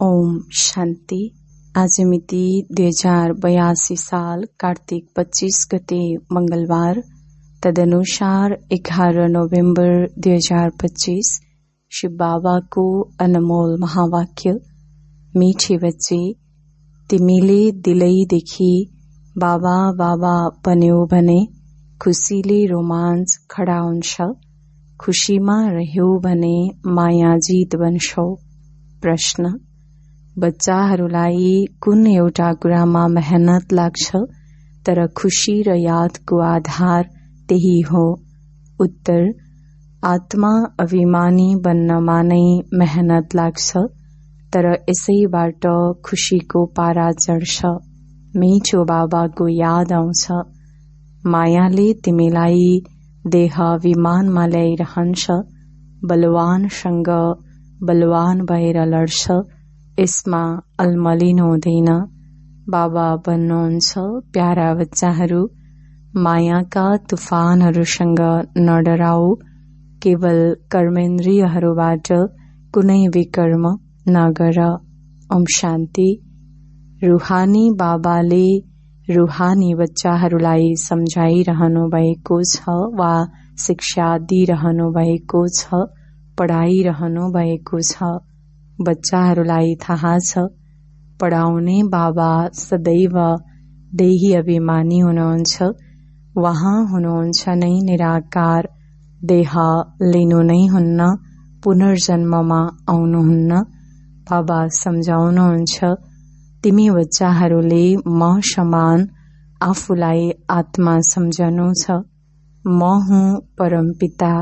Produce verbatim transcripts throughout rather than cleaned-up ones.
ओम शान्ति। आज मिति दुई हजार बयासी साल कार्तिक पच्चीस गते मंगलबार, तदनुसार एघार नोभेम्बर दुई हजार पच्चीस। शिव बाबा को अनमोल महावाक्य। मीठे बच्चे, तिमीले दिलैदेखि बाबा बाबा बन्यो भने खुसीले रोमाञ्च खडा हुन्छ। खुशीमा रह्यौ भने माया जित बन्छौ। प्रश्न: बच्चाहरूलाई कुन एउटा कुरामा मेहनत लाग्छ तर खुशी र यादको आधार त्यही हो? उत्तर: आत्मा अभिमानी बन्नमा नै मेहनत लाग्छ तर यसैबाट खुशीको पारा चढ्छ। मिठो बाबाको याद आउँछ। मायाले तिमीलाई देह अभिमानमा ल्याइरहन्छ। बलवानसँग बलवान भएर लड्छ। यसमा अलमलिनु हुँदैन। बाबा भन्नुहुन्छ, प्यारा बच्चाहरू, मायाका तुफानहरूसँग नडराऊ। केवल कर्मेन्द्रियहरूबाट कुनै विकर्म नगर। ओम शान्ति। रूहानी बाबाले रूहानी बच्चाहरूलाई सम्झाइरहनु भएको छ वा शिक्षा दिइरहनु भएको छ, पढाइरहनु भएको छ। बच्चाहरूलाई थाहा छ, पढाउने बाबा सदैव देही अभिमानी हुनुहुन्छ। वहाँ हुनुहुन्छ नै निराकार। देह लिनु नै हुन्न, पुनर्जन्ममा आउनुहुन्न। बाबा सम्झाउनुहुन्छ, तिमी बच्चाहरूले म समान आफूलाई आत्मा सम्झनु छ। म हुँ परमपिता।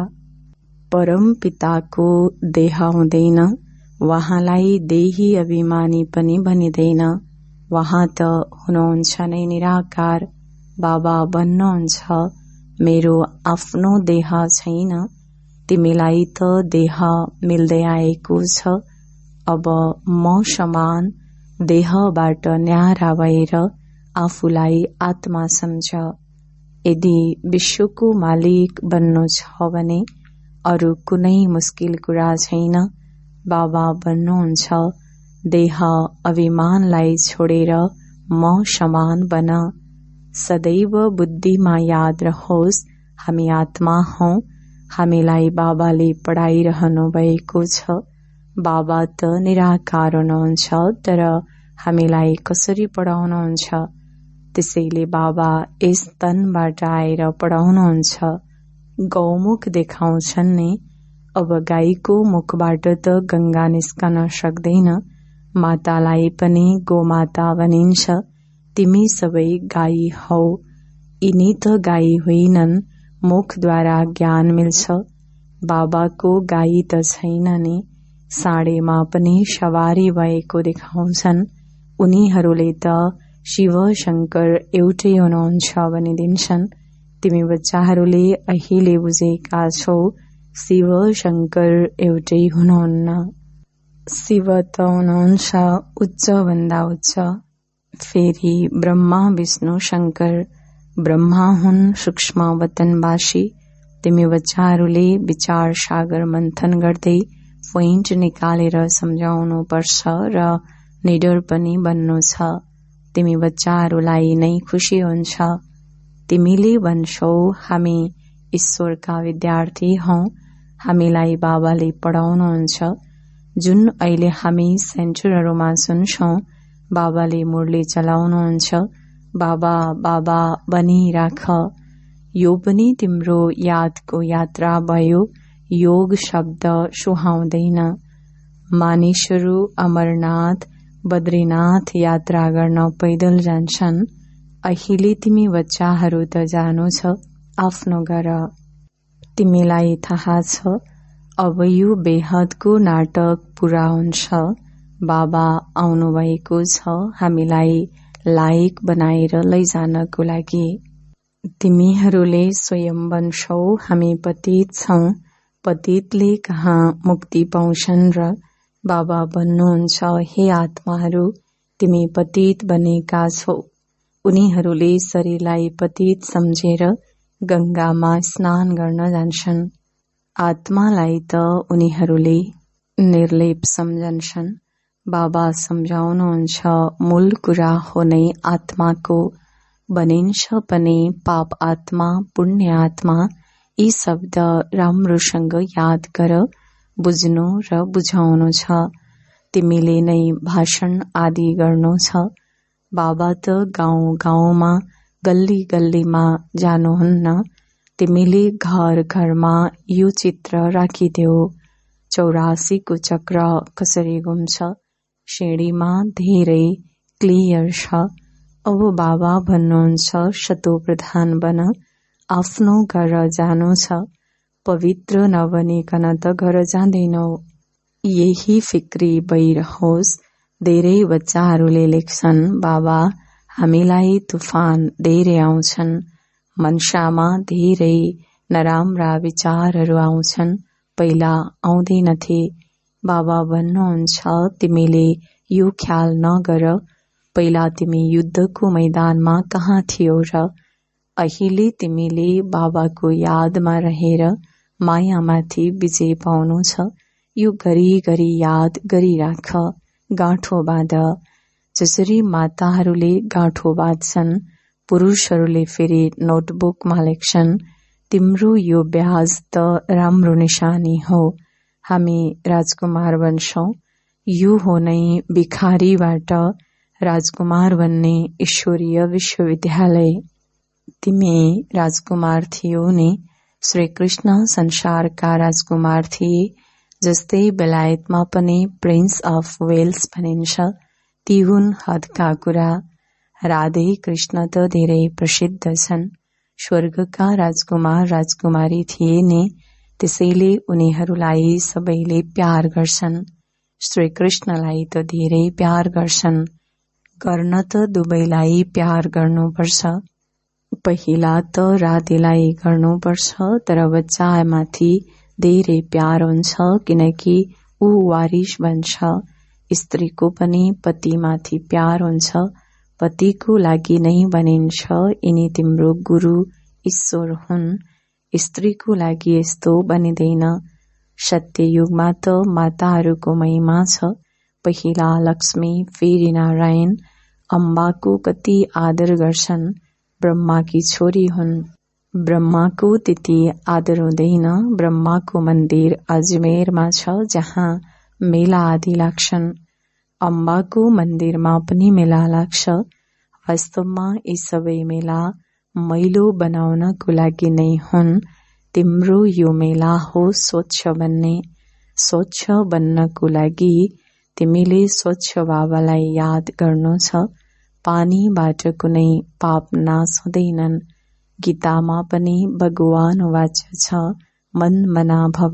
परमपिताको देह हुँदैन। वहाँलाई देही अभिमानी पनि भनिँदैन। वहाँ त हुनुहुन्छ नै निराकार। बाबा भन्नुहुन्छ, मेरो आफ्नो देह छैन। तिमीलाई त देह मिल्दै आएको छ। अब म समान देहबाट न्यारा भएर आफूलाई आत्मा सम्झ। यदि विश्वको मालिक बन्नु छ भने अरू कुनै मुस्किल कुरा छैन। बाबा भन्नुहुन्छ, देह अभिमानलाई छोडेर म समान बन। सदैव बुद्धिमा याद रहोस्, हामी आत्मा हौं। हामीलाई बाबाले पढाइरहनु भएको छ। बाबा त निराकार हुनुहुन्छ, तर हामीलाई कसरी पढाउनुहुन्छ? त्यसैले बाबा यस तनबाट आएर पढाउनुहुन्छ। गौमुख देखाउँछन् नि। अब गाईको मुखबाट त गंगा निस्कन सक्दैन। मातालाई पनि गोमाता भनिन्छ। तिमी सबै गाई हौ। यिनी त गाई होइनन्, मुखद्वारा ज्ञान मिल्छ। बाबाको गाई त छैन नि। साँडेमा पनि सवारी भएको देखाउँछन्। उनीहरूले त शिव शंकर एउटै हुनुहुन्छ भनिदिन्छन्। तिमी बच्चाहरूले अहिले बुझेका छौ, शिव शंकर एउटै हुनुहुन्न। शिव त हुनुहुन्छ उच्च भन्दा उच्च। फेरि ब्रह्मा विष्णु शंकर। ब्रह्मा हुन् सूक्ष्म वतनवासी। तिमी बच्चाहरूले विचार सागर मन्थन गर्दै पोइन्ट निकालेर सम्झाउनु पर्छ र निडर पनि बन्नु छ। तिमी बच्चाहरूलाई नै खुसी हुन्छ। तिमीले भन्छौ, हामी ईश्वरका विद्यार्थी हौं। हामीलाई बाबाले पढाउनुहुन्छ। जुन अहिले हामी सेन्टरहरूमा सुन्छौं, बाबाले मुरली चलाउनुहुन्छ। बाबा बाबा भनिराख। यो पनि तिम्रो यादको यात्रा भयो। योग शब्द सुहाउँदैन। मानिसहरू अमरनाथ, बद्रीनाथ यात्रा गर्न पैदल जान्छन्। अहिले तिमी बच्चाहरू त जानु छ आफ्नो घर। तिमीलाई थाहा छ, अब यो बेहदको नाटक पूरा हुन्छ। बाबा आउनुभएको छ हामीलाई लायक बनाएर लैजानको लागि। तिमीहरूले स्वयं भन्छौ, हामी पतित छौं। पतितले कहाँ मुक्ति पाउँछन् र? बाबा भन्नुहुन्छ, हे आत्माहरू, तिमी पतित बनेका छौ। उनीहरूले शरीरलाई पतित सम्झेर गंगामा स्नान गर्न जान्छन्। आत्मालाई त उनीहरूले निर्लेप सम्झन्छन्। बाबा सम्झाउनुहुन्छ मूल कुरा हो नै आत्माको बनिन्छ पनि पाप आत्मा पुण्य आत्मा। यी शब्द राम्रोसँग याद गर, बुझ्नु र बुझाउनु छ। तिमीले नै भाषण आदि गर्नु छ। बाबा त गाउँ गाउँमा गल्ली गल्लीमा जानुहुन्न। तिमीले घर घरमा यो चित्र राखिदेऊ। चौरासीको चक्र कसरी घुम्छ श्रेणीमा धेरै क्लियर छ। अब बाबा भन्नुहुन्छ शतो प्रधान बन, आफ्नो घर जानु छ। पवित्र नबनिकन त घर जाँदैनौ। यही फिक्री भइरहोस्। धेरै बच्चाहरूले लेख्छन् बाबा हामीलाई तुफान धेरै आउँछन्, मनसामा धेरै नराम्रा विचारहरू आउँछन्, पहिला आउँदैनथे। बाबा भन्नुहुन्छ तिमीले यो ख्याल नगर, पहिला तिमी युद्धको मैदानमा कहाँ थियौ र अहिले तिमीले बाबाको यादमा रहेर मायामाथि विजय पाउनु छ। यो गरी गरी याद गरिराख। गाँठो बाँध। जसरी माताहरूले गाँठो बाँध्छन्, पुरुषहरूले फेरि नोटबुकमा लेख्छन्। तिम्रो यो ब्याज त राम्रो निशानी हो। हामी राजकुमार बन्छौं। यो हो नै भिखारीबाट राजकुमार बन्ने ईश्वरीय विश्वविद्यालय। तिमी राजकुमार थियौ नि। श्री कृष्ण संसारका राजकुमार थिए। जस्तै बेलायतमा पनि प्रिन्स अफ वेल्स भनिन्छ। ती हुन् हदका कुरा। राधे कृष्ण त धेरै प्रसिद्ध छन्। स्वर्गका राजकुमार राजकुमारी थिए नि, त्यसैले उनीहरूलाई सबैले प्यार गर्छन्। श्री कृष्णलाई त धेरै प्यार गर्छन्। गर्न त दुवैलाई प्यार गर्नुपर्छ। पहिला त राधेलाई गर्नुपर्छ, तर बच्चामाथि धेरै प्यार हुन्छ किनकि ऊ वारिस बन्छ। स्त्रीको पनि पतिमाथि प्यार हुन्छ। पतिको लागि नै भनिन्छ यिनी तिम्रो गुरु ईश्वर हुन्। स्त्रीको लागि यस्तो बनिँदैन। सत्ययुगमा त माताहरूको महिमा छ। पहिला लक्ष्मी, फेरि नारायण। अम्बाको कति आदर गर्छन्। ब्रह्माकी छोरी हुन्। ब्रह्माको त्यति आदर हुँदैन। ब्रह्माको मन्दिर अजमेरमा छ, जहाँ मेला आदि लाग्छन्। अम्बाको मन्दिरमा पनि मेला लाग्छ। वास्तवमा यी सबै मेला मैलो बनाउनको लागि नै हुन्। तिम्रो यो मेला हो स्वच्छ बन्ने। स्वच्छ बन्नको लागि तिमीले स्वच्छ बाबालाई याद गर्नु छ। पानीबाट कुनै पाप नाश हुँदैनन्। गीतामा पनि भगवान वाच छ, मन मना भव।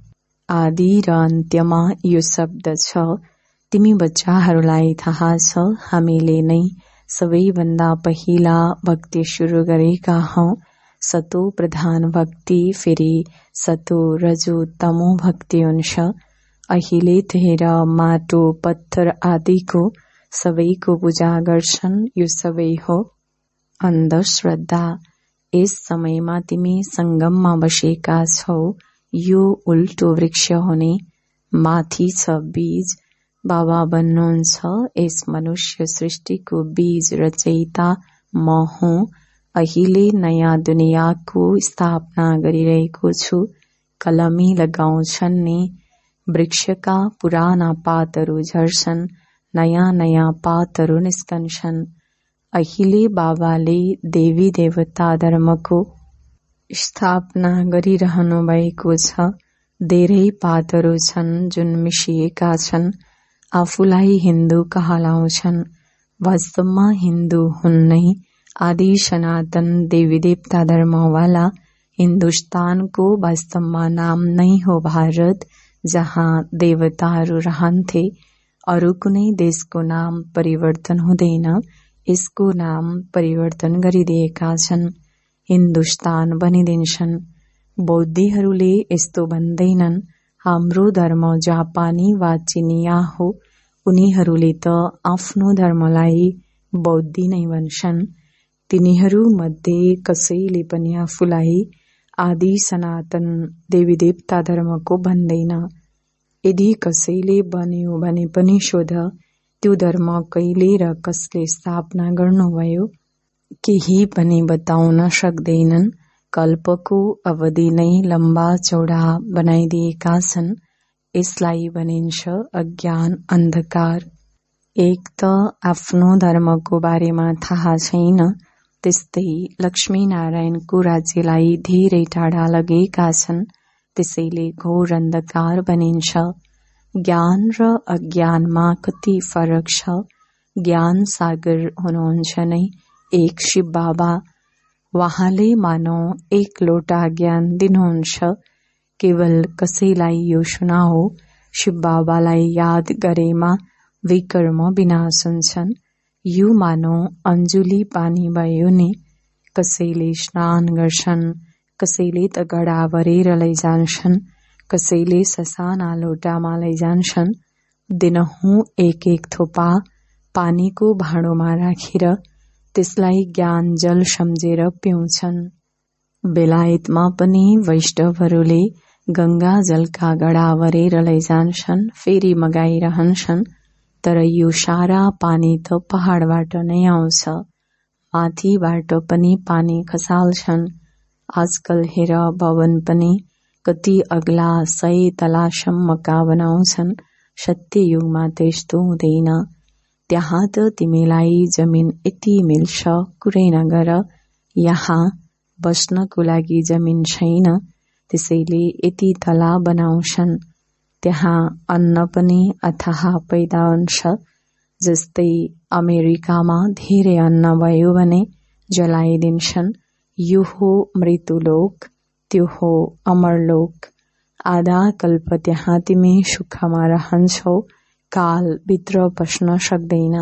आदि र अन्त्यमा यो शब्द छ। तिमी बच्चाहरूलाई थाहा छ हामीले नै सबैभन्दा पहिला भक्ति सुरु गरेका हौं। सतो प्रधान भक्ति, फेरि सतो रजो तमो भक्ति हुन्छ। अहिले धेर माटो पत्थर आदिको सबैको पूजा गर्छन्। यो सबै हो अन्धश्रद्धा। यस समयमा तिमी संगममा बसेका छौ। यो उल्टो वृक्ष हुने। माथि छ बीज। बाबा भन्नुहुन्छ यस मनुष्य सृष्टिको बीज रचयिता म हुँ। अहिले नयाँ दुनियाँको स्थापना गरिरहेको छु। कलमी लगाउँछन् नि, वृक्षका पुराना पातहरू झर्छन्, नयाँ नयाँ पातहरू निस्कन्छन्। अहिले बाबाले देवी देवता धर्मको स्थापना गरिरहनु भएको छ। धेरै पातहरू छन् जुन मिसिएका छन्। आफूलाई हिन्दू कहलाउँछन्। वास्तवमा हिन्दू हुन्नै। आदि सनातन देवी देवता धर्मवाला। हिन्दुस्तानको वास्तवमा नाम नै हो भारत, जहाँ देवताहरू रहन्थे। अरू कुनै देशको नाम परिवर्तन हुँदैन। यसको नाम परिवर्तन गरिदिएका छन्। हिन्दुस्तान भनिदिन्छन्। बौद्धीहरूले यस्तो भन्दैनन् हाम्रो धर्म जापानी वा चिनिया हो। उनीहरूले त आफ्नो धर्मलाई बौद्धी नै भन्छन्। तिनीहरू मध्ये कसैले पनि आफूलाई आदि सनातन देवी देवता धर्मको भन्दैन। यदि कसैले बन्यो भने पनि सोध, त्यो धर्म कहिले र कसले स्थापना गर्नुभयो? केही पनि बताउन सक्दैनन्। कल्पको अवधि नै लम्बा चौडा बनाइदिएका छन्। यसलाई भनिन्छ अज्ञान, अन्धकार। एक त आफ्नो धर्मको बारेमा थाहा छैन, त्यस्तै लक्ष्मीनारायणको राज्यलाई धेरै टाढा लगेका छन्, त्यसैले घोर अन्धकार भनिन्छ। ज्ञान र अज्ञानमा कति फरक छ। ज्ञान सागर हुनुहुन्छ नै एक शिव बाबा। वहाँले मानौ एक लोटा ज्ञान दिनुहुन्छ। केवल कसैलाई यो सुनाओ, शिव बाबालाई याद गरेमा विकर्म विनाश हुन्छन्। यो मानौ अन्जुली पानी भयो नि। कसैले स्नान गर्छन्, कसैले त गडा भरेर लैजान्छन्, कसैले ससाना लोटामा लैजान्छन्। दिनहुँ एक एक थोपा पानीको भाँडोमा राखेर त्यसलाई ज्ञान जल सम्झेर पिउँछन्। बेलायतमा पनि वैष्णवहरूले गंगा जलका गडा भरेर लैजान्छन्, फेरि मगाइरहन्छन्। तर यो सारा पानी त पहाडबाट नै आउँछ। माथिबाट पनि पानी खसाल्छन्। आजकल हेर, भवन पनि कति अग्ला सय तलासम्मका बनाउँछन्। सत्य युगमा त यस्तो हुँदैन। त्यहाँ त तिमीलाई जमिन यति मिल्छ, कुरै नगर। यहाँ बस्नको लागि जमिन छैन, त्यसैले यति तला बनाउँछन्। त्यहाँ अन्न पनि अथाह पैदा हुन्छ। जस्तै अमेरिकामा धेरै अन्न भयो भने जलाइदिन्छन्। यो हो मृत्युलोक, त्यो हो अमरलोक। आधा कल्प त्यहाँ तिमी सुखमा रहन्छौ, काल भित्र पस्न सक्दैन।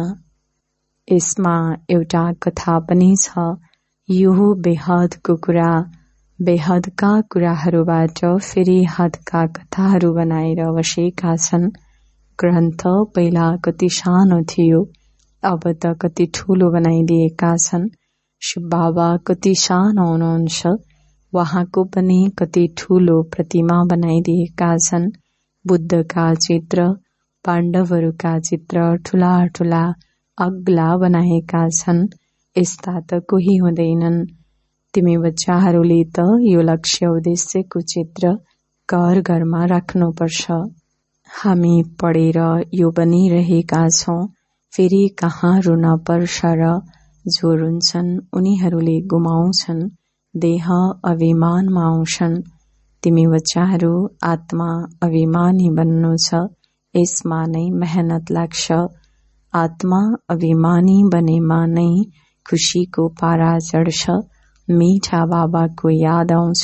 यसमा एउटा कथा पनि छ। यो हो बेहदको कुरा। बेहदका कुराहरूबाट फेरि हदका कथाहरू बनाएर बसेका छन्। ग्रन्थ पहिला कति सानो थियो, अब त कति ठूलो बनाइदिएका छन्। शिव बाबा कति सानो हुनुहुन्छ, वहाँको पनि कति ठूलो प्रतिमा बनाइदिएका छन्। बुद्धका चित्र, पाण्डवहरूका चित्र ठूला ठूला अग्ला बनाएका छन्। यस्ता त कोही हुँदैनन्। तिमी बच्चाहरूले त यो लक्ष्य उद्देश्यको चित्र घर घरमा राख्नुपर्छ। हामी पढेर यो बनिरहेका छौं। फेरि कहाँ रुन पर्छ र जो रुन्छन् उनीहरूले गुमाउँछन्, देह अभिमानमा आउँछन्। तिमी बच्चाहरू आत्मा अभिमानी बन्नु छ, यसमा नै मेहनत लाग्छ। आत्मा अभिमानी बनेमा नै खुशीको पारा चढ्छ। मीठा बाबाको याद आउँछ।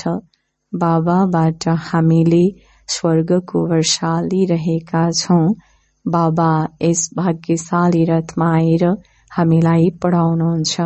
बाबाबाट हामीले स्वर्गको वर्षा लिइरहेका छौं। बाबा यस भाग्यशाली रथमा आएर हामीलाई पढाउनुहुन्छ।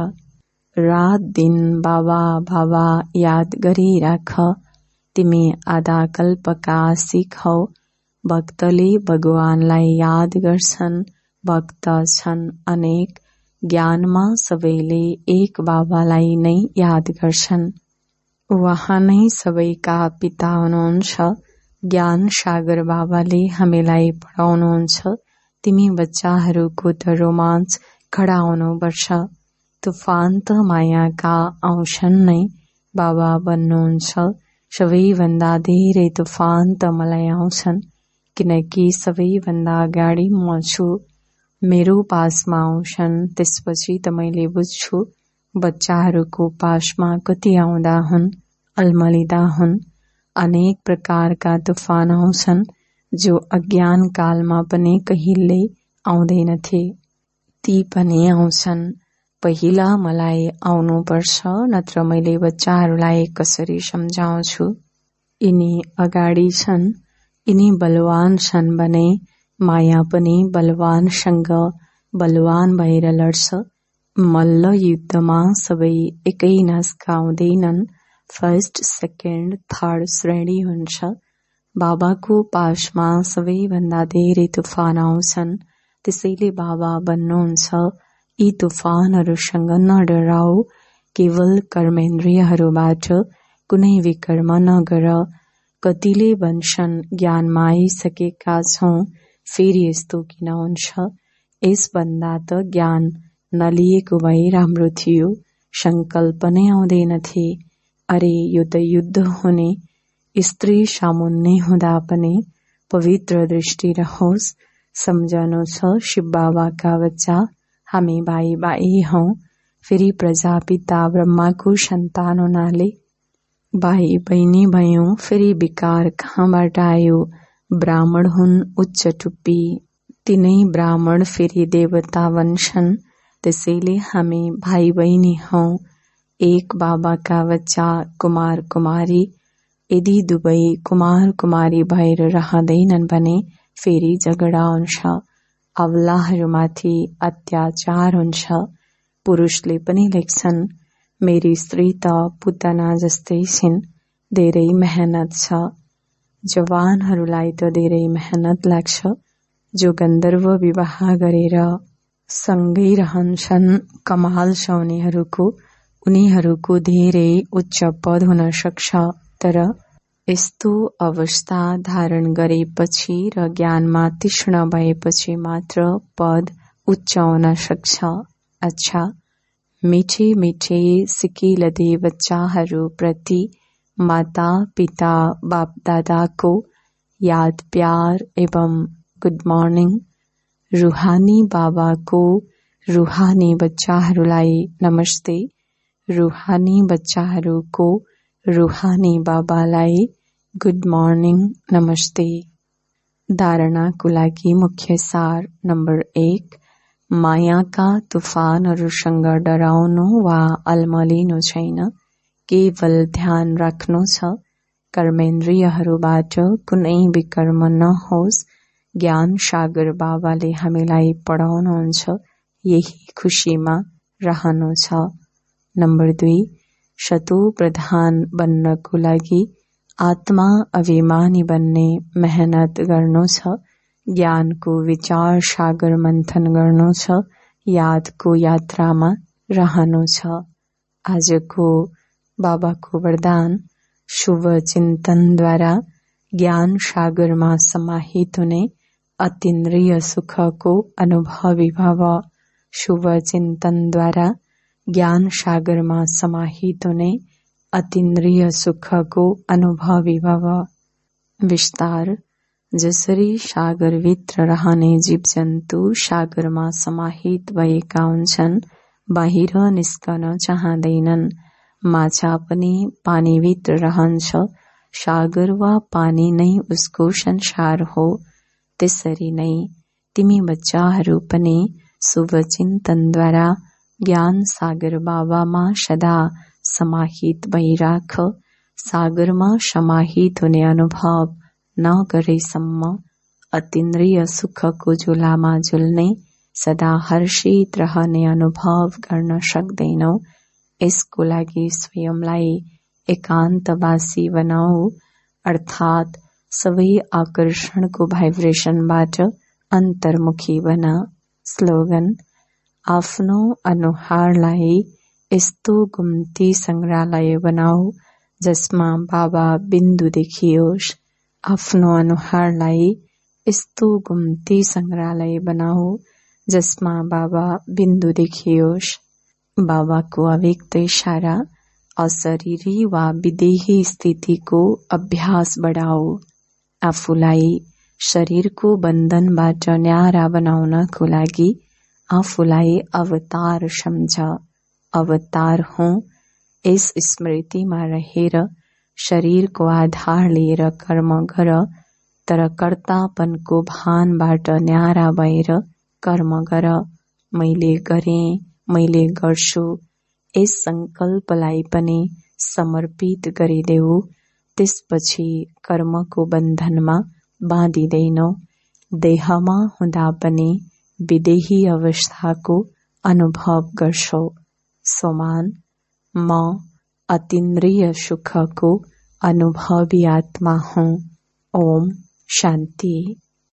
रात दिन बाबा बाबा याद गरिराख। तिमी आधा कल्पका आशिक हौ। भक्तले भगवानलाई याद गर्छन्। भक्त छन् अनेक, ज्ञानमा सबैले एक बाबालाई नै याद गर्छन्। वहाँ नै सबैका पिता हुनुहुन्छ। ज्ञान सागर बाबाले हामीलाई पढाउनुहुन्छ। तिमी बच्चाहरूको त रोमाञ्च खडा हुनुपर्छ। तुफान त मायाका आउँछन् नै, बाबा भन्नुहुन्छ। सबैभन्दा धेरै तुफान त मलाई आउँछन्, किनकि सबैभन्दा अगाडि म छु। मेरो पासमा आउँछन्, त्यसपछि त मैले बुझ्छु। बच्चाहरूको पासमा कति आउँदा हुन्, अल्मलिँदा हुन्। अनेक प्रकारका तुफान आउँछन्, जो अज्ञान कालमा पनि कहिल्यै आउँदैनथे। ती पनि आउँछन्। पहिला मलाई आउनुपर्छ, नत्र मैले बच्चाहरूलाई कसरी सम्झाउँछु। यिनी अगाडि छन्, यिनी बलवान छन् भने माया पनि बलवानसँग बलवान भएर लड्छ। मल्ल युद्धमा सबै एकै नासका हुँदैनन्। फर्स्ट, सेकेन्ड, थर्ड श्रेणी हुन्छ। बाबाको पासमा सबैभन्दा धेरै तुफान आउँछन्। त्यसैले बाबा भन्नुहुन्छ, यी तुफानहरूसँग नडराऊ। केवल कर्मेन्द्रियहरूबाट कुनै विकर्म नगर। कतिले भन्छन् ज्ञानमा आइसकेका छौं, फेरि यस्तो किन हुन्छ? यसभन्दा त ज्ञान नलिएको भए राम्रो थियो। संकल्प नै आउँदैनथे। अरे यो त युद्ध हुने। स्त्री सामुन्ने हुँदा पनि पवित्र दृष्टि रहोस्। सम्झनु छ शिव बाबाका बच्चा, हामी भाइ भाइ हौं। फेरि प्रजापिता ब्रह्माको सन्तान हुनाले भाइ बहिनी भयौं। फेरि विकार कहाँबाट आयो? ब्राह्मण हुन् उच्च टुप्पी, तिनै ब्राह्मण फेरि देवता बन्छन्। त्यसैले हामी भाइ बहिनी हौं, एक बाबाका बच्चा कुमार कुमारी। यदि दुवै कुमार कुमारी भएर रहँदैनन् भने फेरि झगडा हुन्छ, अबलाहरूमाथि अत्याचार हुन्छ। पुरुषले पनि लेख्छन्, मेरी स्त्री त पुतना जस्तै छिन्, धेरै मेहनत छ। जवानहरूलाई त धेरै मेहनत लाग्छ। जो गन्धर्व विवाह गरेर सँगै रहन्छन् कमाल छ उनीहरूको। उनीहरूको धेरै उच्च पद हुन सक्छ, तर यस्तो अवस्था धारण गरेपछि र ज्ञानमा तीक्ष्ण भएपछि मात्र पद उच्च हुन सक्छ। अच्छा, मिठे मिठे सिकिलदे बच्चाहरू प्रति माता पिता बाप दादाको याद प्यार एवं गुड मर्निङ। रूहानी बाबाको रूहानी बच्चाहरूलाई नमस्ते। रूहानी बच्चाहरूको रूहानी बाबालाई गुड मर्निङ नमस्ते। धारणाको लागि मुख्य सार नम्बर एक, मायाका तुफानहरूसँग डराउनु वा अल्मलिनु छैन, केवल ध्यान राख्नु छ कर्मेन्द्रियहरूबाट कुनै विकर्म नहोस्। ज्ञान सागर बाबाले हामीलाई पढाउनुहुन्छ, यही खुशीमा रहनु छ। नम्बर दुई, शतो प्रधान बन्नको लागि आत्मा अभिमानी बन्ने मेहनत गर्नु छ। ज्ञानको विचार सागर मन्थन गर्नु छ, यादको यात्रामा रहनु छ। आजको बाबाको वरदान, शुभ चिन्तनद्वारा ज्ञान सागरमा समाहित हुने अतीन्द्रिय सुखको अनुभवी भव। शुभ चिन्तनद्वारा ज्ञान सागरमा समाहित हुने अतीन्द्रिय सुखको अनुभवी भव। विस्तार, जसरी सागरभित्र रहने जीव जन्तु सागरमा समाहित भएका हुन्छन्, बाहिर निस्कन चाहँदैनन्। माछा पनि पानीभित्र रहन्छ, सागर वा पानी नै उसको संसार हो। त्यसरी नै तिमी बच्चाहरू पनि शुभ चिन्तनद्वारा ज्ञान सागर बाबामा सदा समाहित भइराख। सागरमा समाहित हुने अनुभव नगरेसम्म अतीन्द्रिय सुखको झोलामा झुल्ने, सदा हर्षित रहने अनुभव गर्न सक्दैनौ। यसको लागि स्वयंलाई एकान्तवासी बनाऊ, अर्थात् सबै आकर्षणको भाइब्रेसनबाट अन्तर्मुखी बना। स्लोगन, आफ्नो अनुहारलाई यस्तो गुम्ती संग्रहालय बनाऊ जसमा बाबा बिन्दु देखियोस्। आफ्नो अनुहारलाई यस्तो गुम्ती संग्रहालय बनाऊ जसमा बाबा बिन्दु देखियोस्। बाबाको अव्यक्त इशारा, अशरीरी वा विदेही स्थितिको अभ्यास बढाऊ। आफूलाई शरीरको बन्धनबाट न्यारा बनाउनको लागि आफूलाई अवतार सम्झ। अवतार हूँ, यस स्मृतिमा रहेर शरीरको आधार लिएर कर्म गर, तर कर्तापनको भानबाट न्यारा भएर कर्म गर। मैले गरेँ, मैले गर्छु, यस संकल्पलाई पनि समर्पित गरिदेऊ। त्यसपछि कर्मको बन्धनमा बाँधिदैनौ। देहमा हुँदा पनि विदेही अवस्थाको अनुभव गर्छौ। सोमान, म अतीन्द्रिय सुखको अनुभवी आत्मा हूँ। ओम शान्ति।